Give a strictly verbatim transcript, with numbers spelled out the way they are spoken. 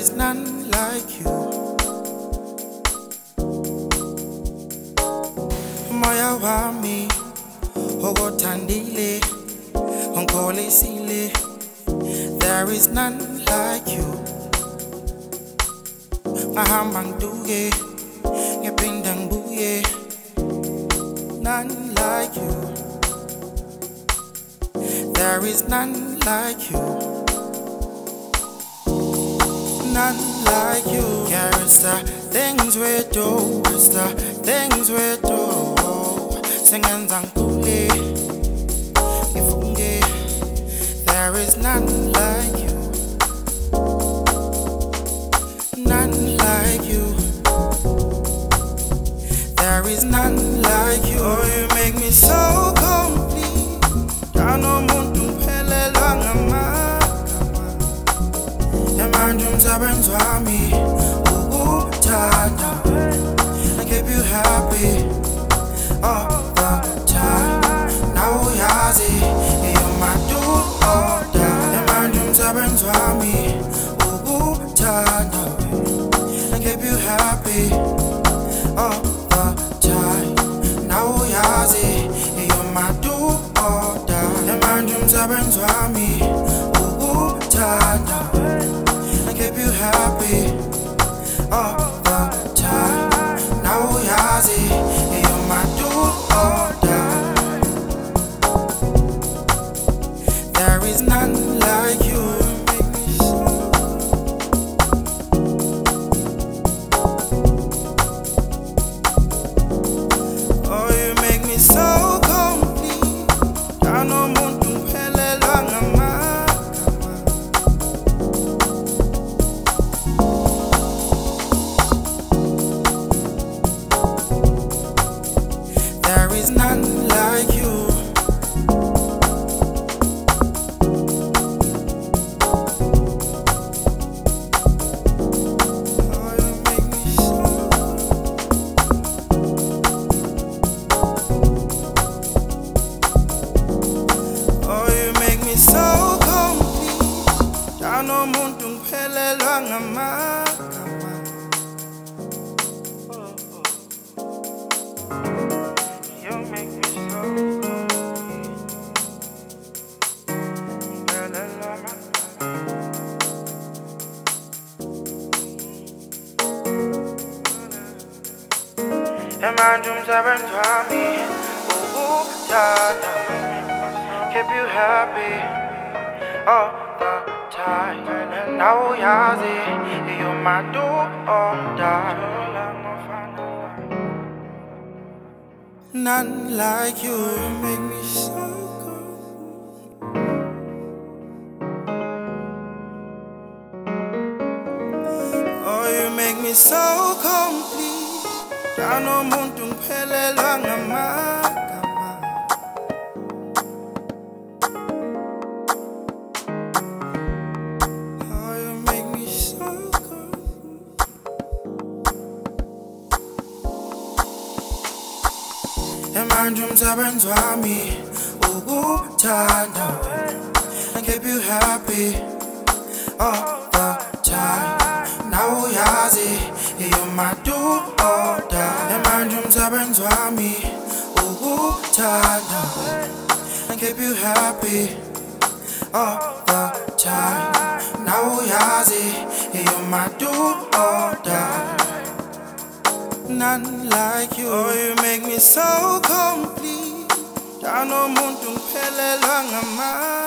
is none like you. Moya wami ogothandile ongikholisile. There is none like you. Ngahamba ngiduke ngiphinda ngibuye. None like you. There is none like you. None like you. Yeah, it's the things we do, it's the things we do. Singenza ngikule, ngifunge. There is none like you. None like you. There is none like you. Oh, you make me so complete. Anomuntu ngiphelelwa ngamagama. Manje umsebenzi wami ukuthanda. I keep you happy all the time. Now uyazi you're my do or die. Manje umsebenzi wami ukuthanda. I keep you happy all the time. Now uyazi you're my do or die. Manje umsebenzi wami ukuthanda. I keep you happy all the time. Now uyazi you're my do or die. There is none like you. Oh, you make me so complete. Anomuntu ngiphelelwa ngamagama. There is none like you. Oh, you make me so. Oh, you make me so complete. Anomuntu ngiphelelwa ngamagama. You make me so complete. Ngiphelelwa ngamagama. Manje umsebenzi wami ukuthanda. Keep you happy all the time. Now uyazi you're my do or die. None like you. Make me so good. Oh, you make me so complete. Anomuntu ngiphelelwa ngamagama. Oh, you make me so good. Manje umsebenzi wami ukuthanda. I keep you happy all the time. Now uyazi you're my do or die. Manje umsebenzi wami ukuthanda. I keep you happy all the time. Now uyazi you're my do or die. None like you. Oh, you make me so complete. Anomuntu ngiphelelwa ngamagama.